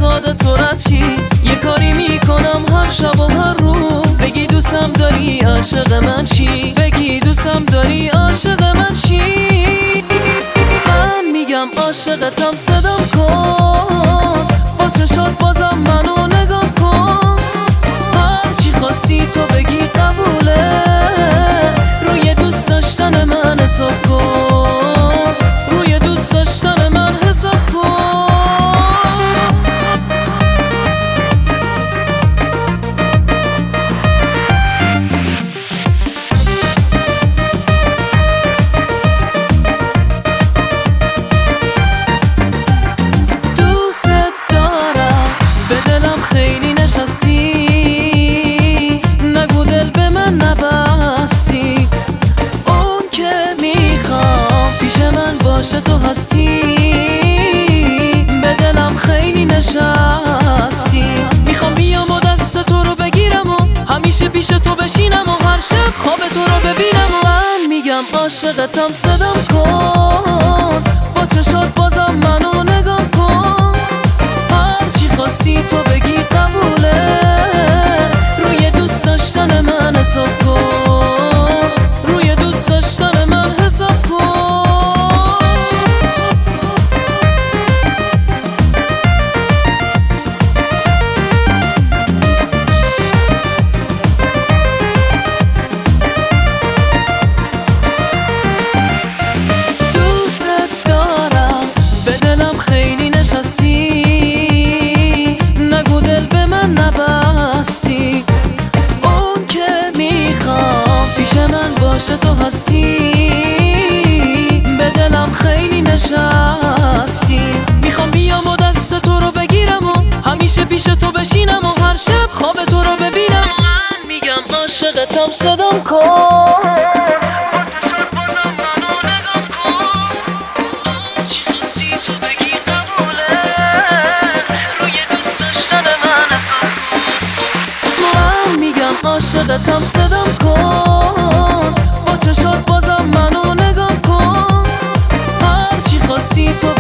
میخواد تو رد چی؟ یه کاری میکنم هر شب و هر روز بگی دوستم داری عاشق من چی؟ بگی دوستم داری عاشق من چی؟ من میگم عاشقتم صدام کن، با چشات بازم منو نگاه کن، هرچی خواستی تو بگی قبوله، روی دوست داشتن من حساب کن، روی دوست داشتن من حساب کن. خیلی نشستی، نگو دل به من نبستی، اون که میخوام پیش من باشه تو هستی، به دلم خیلی نشستی، میخوام بیام و دست تو رو بگیرم و همیشه پیش تو بشینم و هر شب خواب تو رو ببینم و من میگم عاشقتم صدام کن، با چشات بازم منو نگاه کن، هرچی خواستی تو بگی قبوله، روی دوست داشتن من حساب کن، روی دوست داشتن من حساب کن. دوست دارم به دلم خیلی نشستی، نبستی، اون که میخوام پیش من باشه تو هستی، به دلم خیلی نشستی، میخوام بیام و دست تو رو بگیرم و همیشه پیش تو بشینم و هر شب خواب تو رو ببینم. من میگم عاشقتم صدام کن، عاشقتم صدام کن، با چشات بازم منو نگاه کن، هرچی خواستی تو